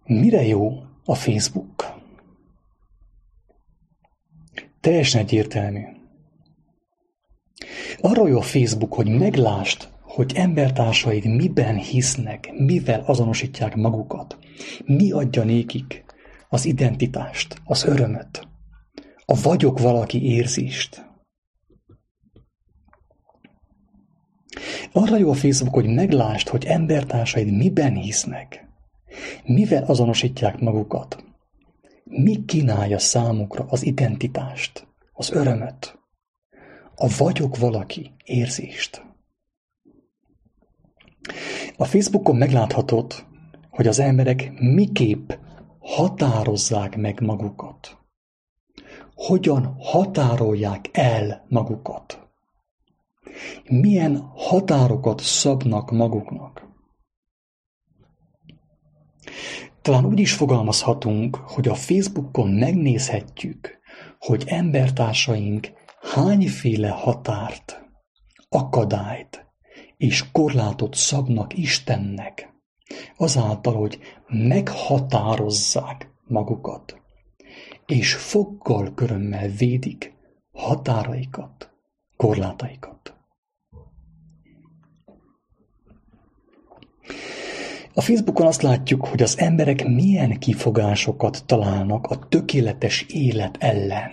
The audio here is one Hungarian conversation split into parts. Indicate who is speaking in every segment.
Speaker 1: Mire jó a Facebook? Teljesen egyértelmű. Arra jó a Facebook, hogy meglásd, hogy embertársaid miben hisznek, mivel azonosítják magukat, mi adja nékik az identitást, az örömöt, a vagyok valaki érzést. Arra jó a Facebook, hogy meglásd, hogy embertársaid miben hisznek, mivel azonosítják magukat, mi kínálja számukra az identitást, az örömöt, a vagyok valaki érzést. A Facebookon megláthatod, hogy az emberek miképp határozzák meg magukat. Hogyan határolják el magukat. Milyen határokat szabnak maguknak. Talán úgy is fogalmazhatunk, hogy a Facebookon megnézhetjük, hogy embertársaink hányféle határt, akadályt és korlátot szabnak Istennek, azáltal, hogy meghatározzák magukat, és foggal körömmel védik határaikat, korlátaikat. A Facebookon azt látjuk, hogy az emberek milyen kifogásokat találnak a tökéletes élet ellen.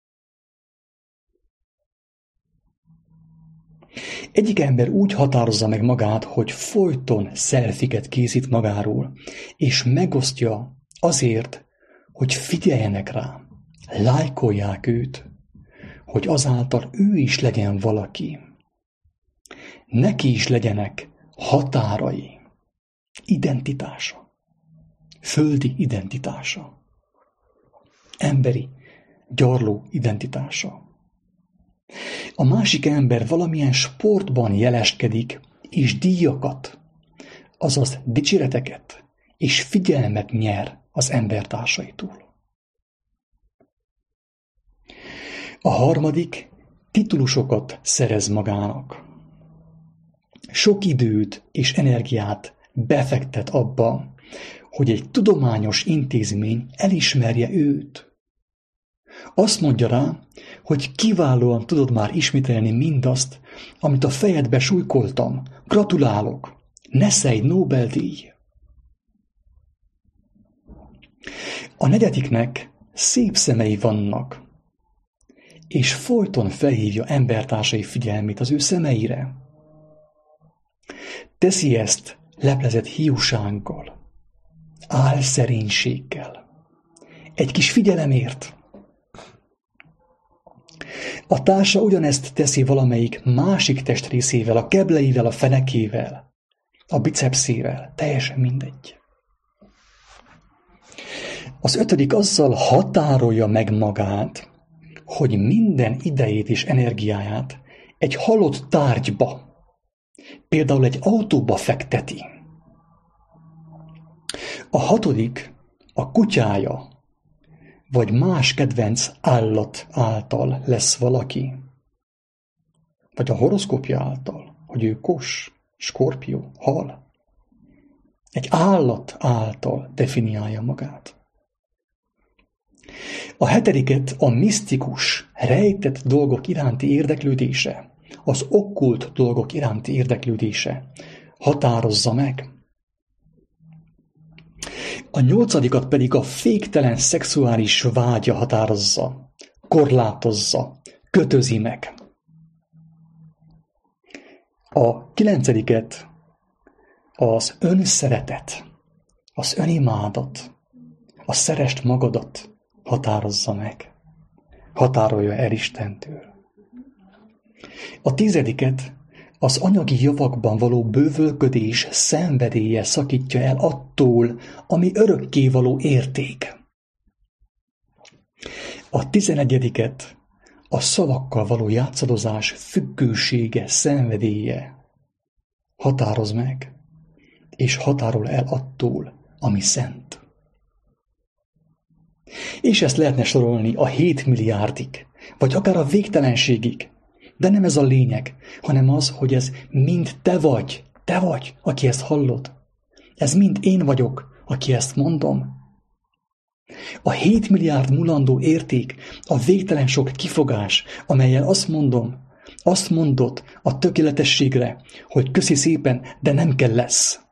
Speaker 1: Egyik ember úgy határozza meg magát, hogy folyton selfiket készít magáról, és megosztja azért, hogy figyeljenek rá, lájkolják őt, hogy azáltal ő is legyen valaki. Neki is legyenek határai, identitása, földi identitása, emberi, gyarló identitása. A másik ember valamilyen sportban jeleskedik, és díjakat, azaz dicséreteket és figyelmet nyer az embertársaitól. A harmadik titulusokat szerez magának. Sok időt és energiát befektet abba, hogy egy tudományos intézmény elismerje őt. Azt mondja rá, hogy kiválóan tudod már ismételni mindazt, amit a fejedbe súlykoltam. Gratulálok! Nesze Nobel-díj! A negyediknek szép szemei vannak, és folyton felhívja embertársai figyelmét az ő szemeire. Teszi ezt leplezett hiúsággal, álszerénységgel, egy kis figyelemért. A társa ugyanezt teszi valamelyik másik testrészével, a kebleivel, a fenekével, a bicepszével, teljesen mindegy. Az ötödik azzal határolja meg magát, hogy minden idejét és energiáját egy halott tárgyba, például egy autóba fekteti. A hatodik a kutyája, vagy más kedvenc állat által lesz valaki. Vagy a horoszkópja által, hogy ő kos, skorpió, hal. Egy állat által definiálja magát. A hetediket a misztikus, rejtett dolgok iránti érdeklődése, az okkult dolgok iránti érdeklődése határozza meg. A nyolcadikat pedig a féktelen szexuális vágya határozza, korlátozza, kötözi meg. A kilencediket az önszeretet, az önimádat, a szeresd magadat határozza meg, határolja el Istentől. A tizediket az anyagi javakban való bővölködés szenvedélye szakítja el attól, ami örökkévaló érték. A 11-et a szavakkal való játszadozás függősége, szenvedélye határoz meg, és határol el attól, ami szent. És ezt lehetne sorolni a 7 milliárdig, vagy akár a végtelenségig. De nem ez a lényeg, hanem az, hogy ez mind te vagy, aki ezt hallod. Ez mind én vagyok, aki ezt mondom? A 7 milliárd mulandó érték, a végtelen sok kifogás, amellyel azt mondod a tökéletességre, hogy köszi szépen, de nem kell lesz.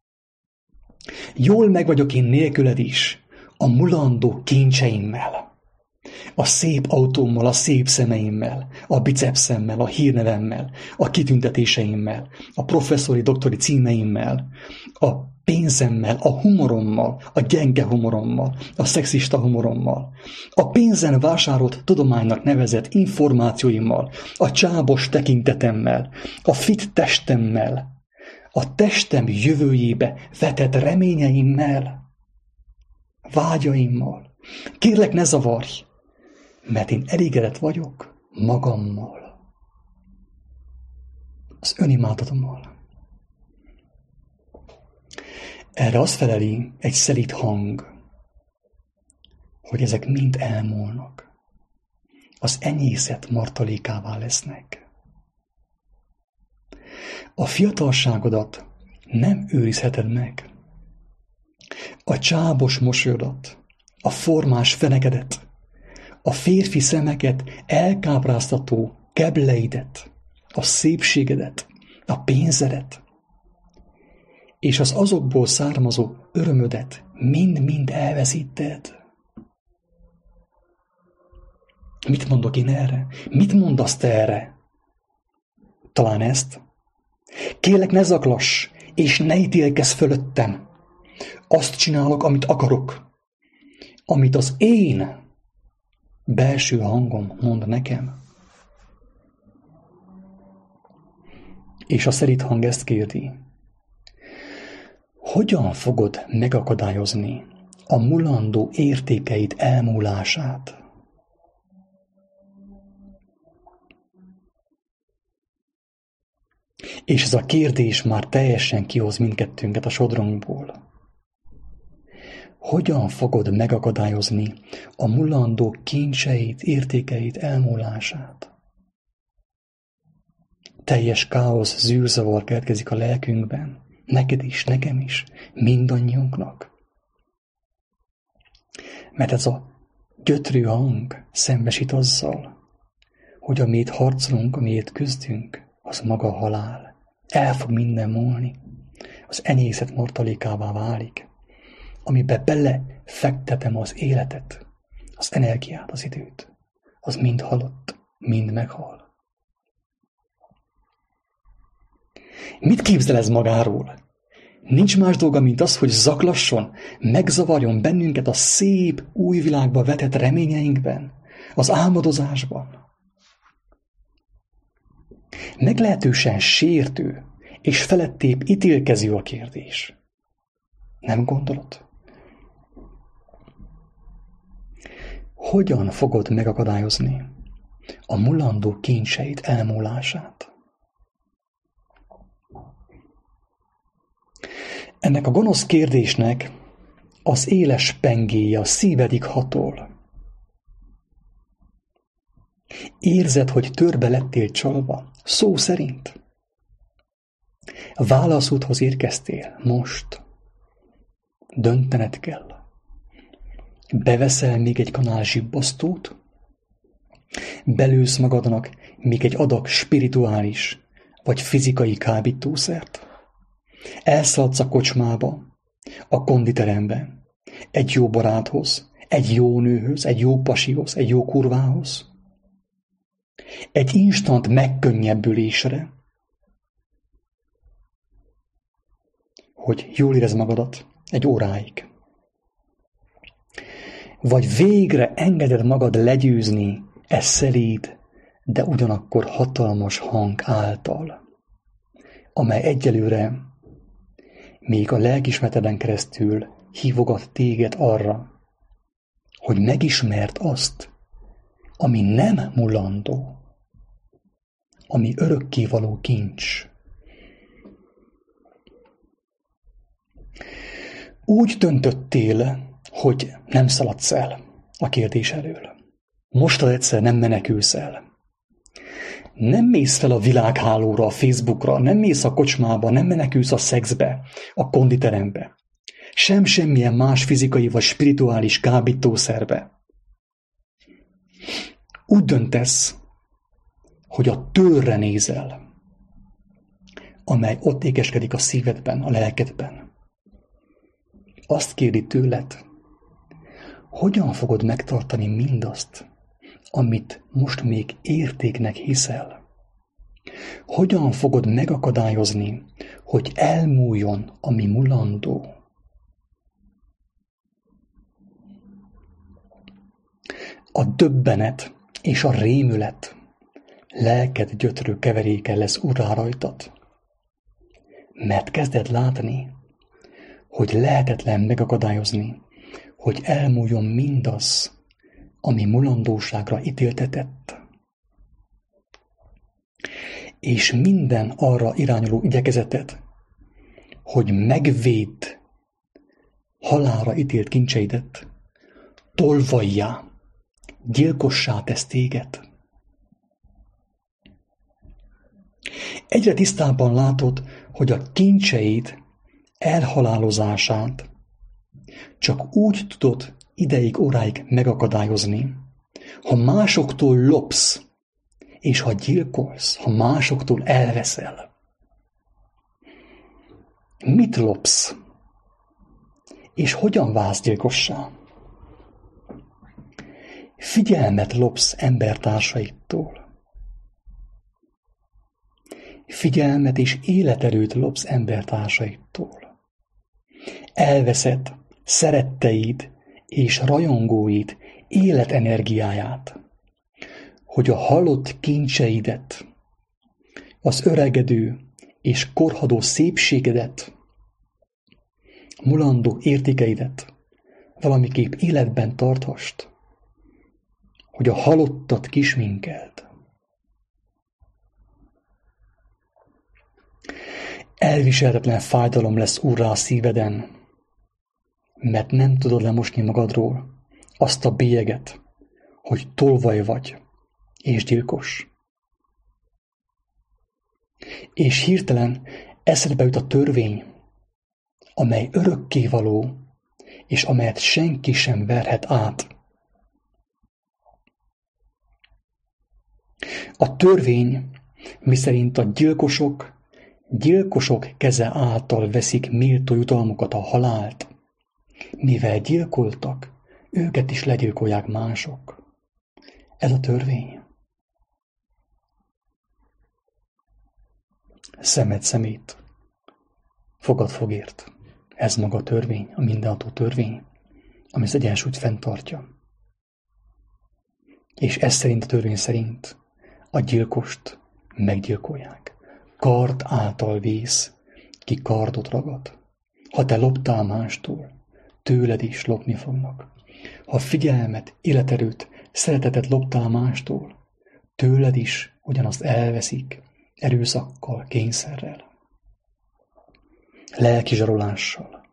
Speaker 1: Jól meg vagyok én nélküled is, a mulandó kincseimmel, a szép autómmal, a szép szemeimmel, a bicepszemmel, a hírnevemmel, a kitüntetéseimmel, a professzori, doktori címeimmel, a pénzemmel, a humorommal, a gyenge humorommal, a szexista humorommal, a pénzen vásárolt tudománynak nevezett információimmal, a csábos tekintetemmel, a fit testemmel, a testem jövőjébe vetett reményeimmel, vágyaimmal. Kérlek, ne zavarj, mert én elégedett vagyok magammal, az önimádatommal. Erre azt feleli egy szelíd hang, hogy ezek mind elmúlnak. Az enyészet martalékává lesznek. A fiatalságodat nem őrizheted meg. A csábos mosolyodat, a formás fenekedet, a férfi szemeket elkápráztató kebleidet, a szépségedet, a pénzedet, és az azokból származó örömödet mind-mind elveszíted. Mit mondok én erre? Mit mondasz te erre? Talán ezt? Kérlek, ne zaklass, és ne ítélkezz fölöttem. Azt csinálok, amit akarok. Amit az én belső hangom mond nekem. És a szelíd hang ezt kérdi. Hogyan fogod megakadályozni a mulandó értékeid elmúlását? És ez a kérdés már teljesen kihoz mindkettőnket a sodronkból. Hogyan fogod megakadályozni a mulandó kincseit, értékeit elmúlását? Teljes káosz, zűrzavar keletkezik a lelkünkben. Neked is, nekem is, mindannyiunknak. Mert ez a gyötrő hang szembesít azzal, hogy amiért harcolunk, amiért küzdünk, az maga a halál. El fog minden múlni. Az enyészet martalékává válik, amiben belefektetem az életet, az energiát, az időt. Az mind halott, mind meghal. Mit képzel ez magáról? Nincs más dolga, mint az, hogy zaklasson, megzavarjon bennünket a szép, új világba vetett reményeinkben, az álmodozásban. Meglehetősen sértő és felettébb ítélkező a kérdés. Nem gondolod? Hogyan fogod megakadályozni a mulandó kincseit elmúlását? Ennek a gonosz kérdésnek az éles pengéje a szívedig hatol. Érzed, hogy törbe lettél csalva, szó szerint. Válaszúthoz érkeztél, most. Döntened kell. Beveszel még egy kanál zsibbasztót? Belősz magadnak még egy adag spirituális vagy fizikai kábítószert? Elszaladsz a kocsmába, a konditerembe, egy jó baráthoz, egy jó nőhöz, egy jó pasihoz, egy jó kurvához, egy instant megkönnyebbülésre, hogy jól érezd magadat egy óráig. Vagy végre engeded magad legyőzni e szelíd, de ugyanakkor hatalmas hang által, amely egyelőre még a lelkiismereteden keresztül hívogat téged arra, hogy megismerd azt, ami nem mulandó, ami örökkévaló kincs. Úgy döntöttél, hogy nem szaladsz el a kérdés elől. Mostad egyszer nem menekülsz el. Nem mész fel a világhálóra, a Facebookra, nem mész a kocsmába, nem menekülsz a szexbe, a konditerembe. semmilyen más fizikai vagy spirituális kábítószerbe. Úgy döntesz, hogy a tőrre nézel, amely ott ékeskedik a szívedben, a lelkedben. Azt kérdi tőled, hogyan fogod megtartani mindazt, amit most még értéknek hiszel? Hogyan fogod megakadályozni, hogy elmúljon, ami mulandó? A döbbenet és a rémület lelked gyötrő keveréke lesz urrá rajtad, mert kezded látni, hogy lehetetlen megakadályozni, hogy elmúljon mindaz, ami mulandóságra ítéltetett. És minden arra irányuló igyekezetet, hogy megvédd halálra ítélt kincseidet, tolvajjá, gyilkossá tesz téged. Egyre tisztábban látod, hogy a kincseid elhalálozását csak úgy tudod ideig, óráig megakadályozni, ha másoktól lopsz, és ha gyilkolsz, ha másoktól elveszel. Mit lopsz? És hogyan válsz gyilkossá? Figyelmet lopsz embertársaidtól. Figyelmet és életerőt lopsz embertársaidtól. Elveszed szeretteid és rajongóid életenergiáját, hogy a halott kincseidet, az öregedő és korhadó szépségedet, mulandó értékeidet valamiképp életben tarthast, hogy a halottat kisminkeld. Elviselhetetlen fájdalom lesz úrrá a szíveden, mert nem tudod lemosni magadról azt a bélyeget, hogy tolvaj vagy és gyilkos. És hirtelen eszedbe jut a törvény, amely örökkévaló, és amelyet senki sem verhet át. A törvény, miszerint a gyilkosok keze által veszik méltó jutalmukat, a halált, mivel gyilkoltak, őket is legyilkolják mások. Ez a törvény. Szemed szemét, fogad fogért. Ez maga a törvény, a mindenható törvény, ami az egyensúlyt fenntartja. És ez szerint a törvény szerint a gyilkost meggyilkolják. Kard által vész, ki kardot ragad. Ha te loptál mástól, tőled is lopni fognak. Ha figyelmet, életerőt, szeretetet loptál mástól, tőled is ugyanazt elveszik, erőszakkal, kényszerrel, lelki zsarolással.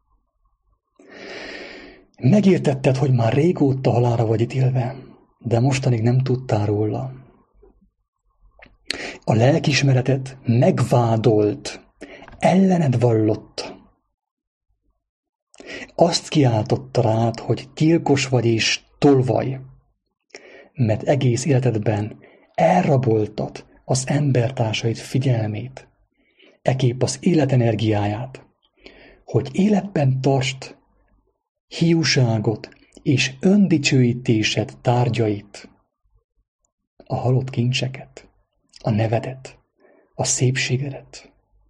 Speaker 1: Megértetted, hogy már régóta halálra vagy ítélve, de mostanig nem tudtál róla. A lelkiismereted megvádolt, ellened vallott. Azt kiáltotta rád, hogy gyilkos vagy és tolvaj, mert egész életedben elraboltad az embertársaid figyelmét, ekképp az életenergiáját, hogy életben tartsd hiúságot és öndicsőítésed tárgyait, a halott kincseket, a nevedet, a szépségedet,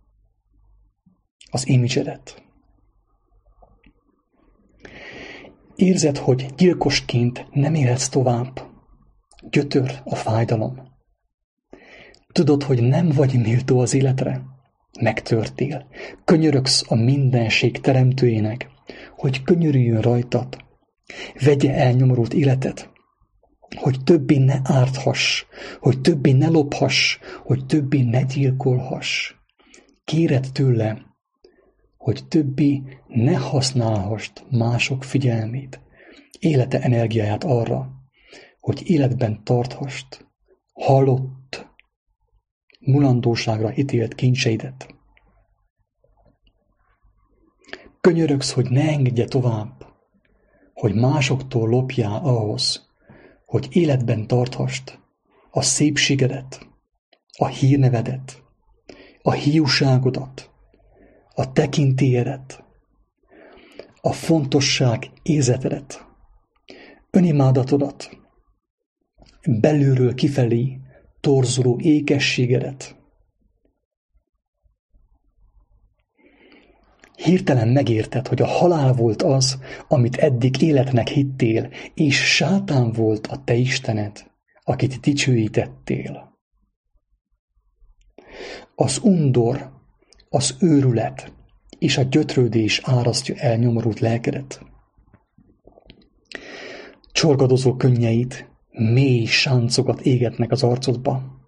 Speaker 1: az imidzsedet. Érzed, hogy gyilkosként nem élhetsz tovább. Gyötör a fájdalom. Tudod, hogy nem vagy méltó az életre. Megtörtél. Könyörögsz a mindenség teremtőjének, hogy könyörüljön rajtad. Vegye el nyomorult életed, hogy többé ne árthass, hogy többé ne lophass, hogy többé ne gyilkolhass. Kéred tőle, hogy többé ne használhassd mások figyelmét, élete energiáját arra, hogy életben tarthast halott, mulandóságra ítélt kincseidet. Könyörögsz, hogy ne engedje tovább, hogy másoktól lopjál ahhoz, hogy életben tarthast a szépségedet, a hírnevedet, a hiúságodat, a tekintélyedet, a fontosság érzetedet, önimádatodat, belülről kifelé torzuló ékességedet. Hirtelen megérted, hogy a halál volt az, amit eddig életnek hittél, és sátán volt a te Istened, akit dicsőítettél. Az undor, az őrület és a gyötrődés árasztja el nyomorult lelkedet. Csorgadozó könnyeit mély sáncokat égetnek az arcodba.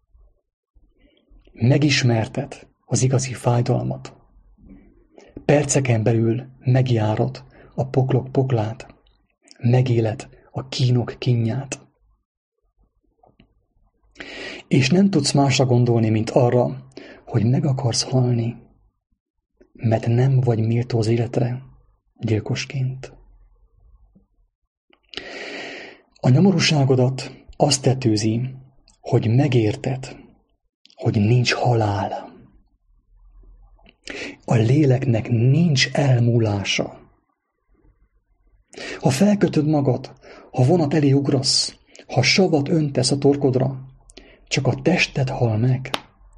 Speaker 1: Megismerted az igazi fájdalmat. Perceken belül megjárod a poklok poklát, megéled a kínok kínját. És nem tudsz másra gondolni, mint arra, hogy meg akarsz halni, mert nem vagy méltó az életre gyilkosként. A nyomorúságodat azt tetőzi, hogy megérted, hogy nincs halál. A léleknek nincs elmúlása. Ha felkötöd magad, ha vonat elé ugrasz, ha savat öntesz a torkodra, csak a tested hal meg.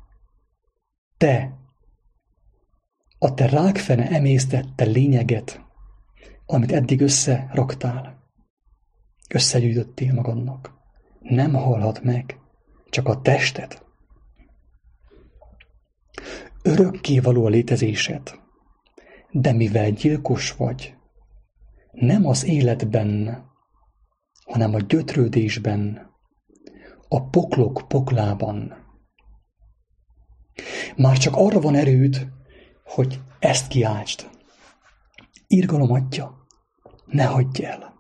Speaker 1: A te rákfene emésztette lényeget, amit eddig összeraktál, összegyűjtöttél magadnak, nem halhat meg, csak a tested. Örökké való a létezésed, de mivel gyilkos vagy, nem az életben, hanem a gyötrődésben, a poklok poklában. Már csak arra van erőd, hogy ezt kiáltsd. Irgalom atya, ne hagyj el.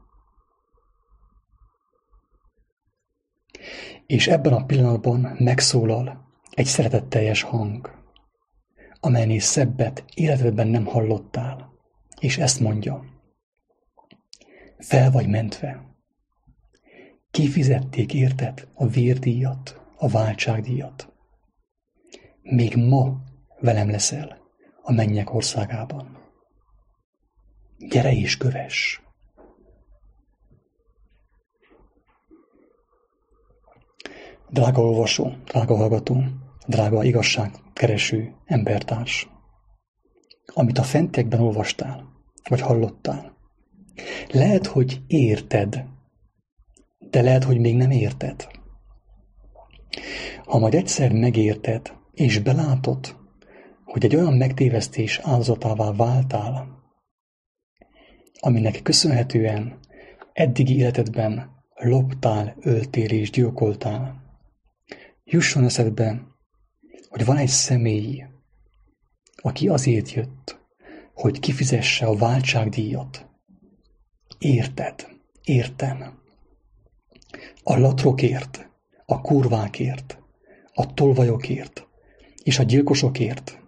Speaker 1: És ebben a pillanatban megszólal egy szeretetteljes hang, amelynél szebbet életedben nem hallottál, és ezt mondja: fel vagy mentve. Kifizették érted a vérdíjat, a váltságdíjat. Még ma velem leszel a mennyek országában. Gyere és kövess! Drága olvasó, drága hallgató, drága igazságkereső embertárs, amit a fentiekben olvastál, vagy hallottál, lehet, hogy érted, de lehet, hogy még nem érted. Ha majd egyszer megérted, és belátod, hogy egy olyan megtévesztés áldozatává váltál, aminek köszönhetően eddigi életedben loptál, öltél és gyilkoltál, jusson eszedbe, hogy van egy személy, aki azért jött, hogy kifizesse a váltságdíjat. Érted, értem. A latrokért, a kurvákért, a tolvajokért és a gyilkosokért,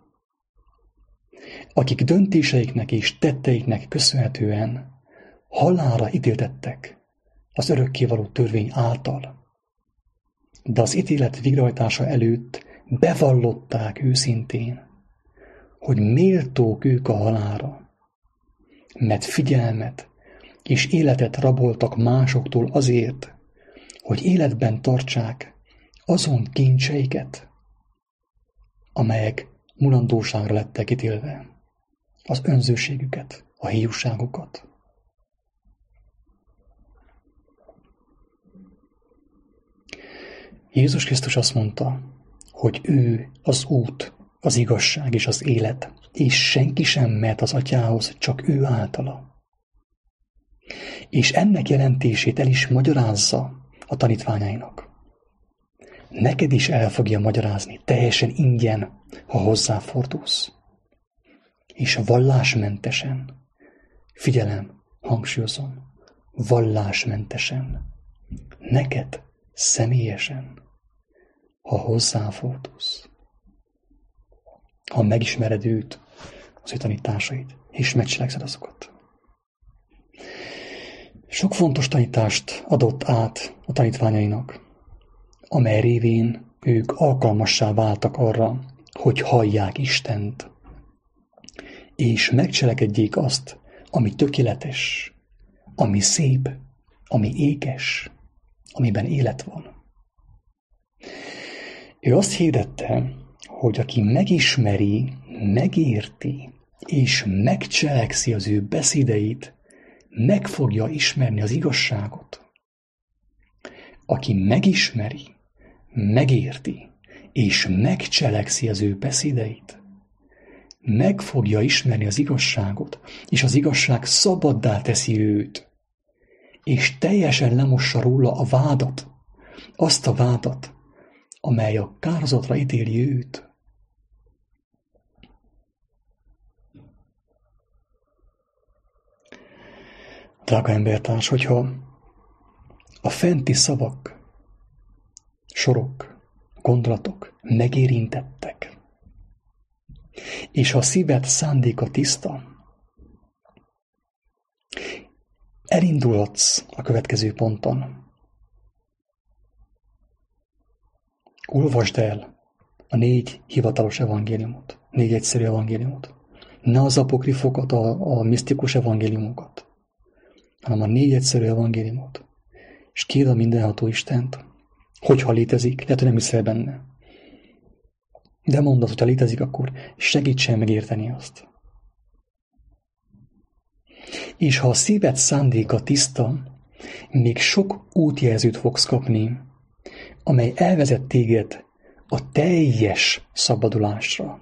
Speaker 1: akik döntéseiknek és tetteiknek köszönhetően halálra ítéltettek az örökkévaló törvény által. De az ítélet végrehajtása előtt bevallották őszintén, hogy méltók ők a halálra, mert figyelmet és életet raboltak másoktól azért, hogy életben tartsák azon kincseiket, amelyek mulandóságra lettek ítélve, az önzőségüket, a hiúságukat. Jézus Krisztus azt mondta, hogy ő az út, az igazság és az élet, és senki sem mehet az atyához, csak ő általa. És ennek jelentését el is magyarázza a tanítványainak. Neked is el fogja magyarázni teljesen ingyen, ha hozzáfordulsz. És vallásmentesen, figyelem, hangsúlyozom, vallásmentesen, neked személyesen, ha hozzáfordulsz. Ha megismered őt, az ő tanításait, és megcselekszed azokat. Sok fontos tanítást adott át a tanítványainak, amely révén ők alkalmassá váltak arra, hogy hallják Istent, és megcselekedjék azt, ami tökéletes, ami szép, ami ékes, amiben élet van. Ő azt hirdette, hogy aki megismeri, megérti, és megcselekszi az ő beszédeit, meg fogja ismerni az igazságot. Aki megismeri, megérti, és megcselekszi az ő beszédeit, meg fogja ismerni az igazságot, és az igazság szabaddá teszi őt, és teljesen lemossa róla a vádat, azt a vádat, amely a kárhozatra ítéli őt. Drága embertárs, hogyha a fenti szavak, sorok, gondolatok megérintettek, és ha a szíved szándéka tiszta, elindulhatsz a következő ponton. Olvasd el a 4 hivatalos evangéliumot, 4 egyszerű evangéliumot. Ne az apokrifokat, a misztikus evangéliumokat, hanem a 4 egyszerű evangéliumot. És kérd a mindenható Istent, hogyha létezik, lehet, hogy nem hiszel benne. De mondd azt, hogyha létezik, akkor segítsen megérteni azt. És ha a szíved szándéka tiszta, még sok útjelzőt fogsz kapni, amely elvezet téged a teljes szabadulásra.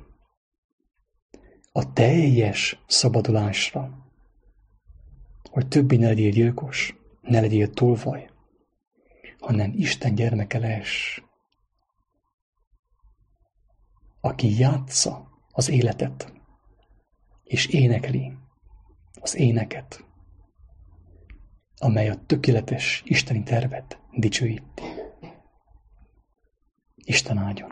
Speaker 1: A teljes szabadulásra. Hogy többé ne legyél gyilkos, ne legyél tolvaj, hanem Isten gyermeke lehess, aki játsza az életet, és énekli az éneket, amely a tökéletes isteni tervet dicsőíti. Isten áldjon!